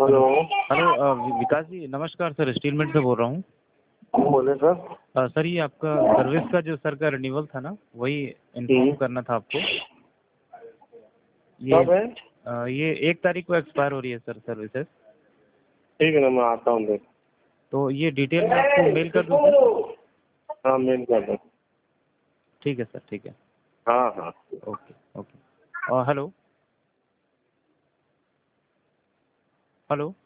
Hello. Hello विकास जी, नमस्कार sir, स्टीलमेंट से बोल रहा हूँ। बोले सर। सर ये आपका सर्विस का जो सर का रिन्यूअल था ना, वही इन्फॉर्म करना था आपको। कब है? ये 1 तारीख को एक्सपायर हो रही है सर सर्विसेज। ठीक है ना, मैं आता हूँ देख। तो ये डिटेल में आपको मेल कर दूँ सर? हाँ, मेल कर दो। ठीक है सर, ठीक है। हाँ हाँ। Okay okay. Hello hello.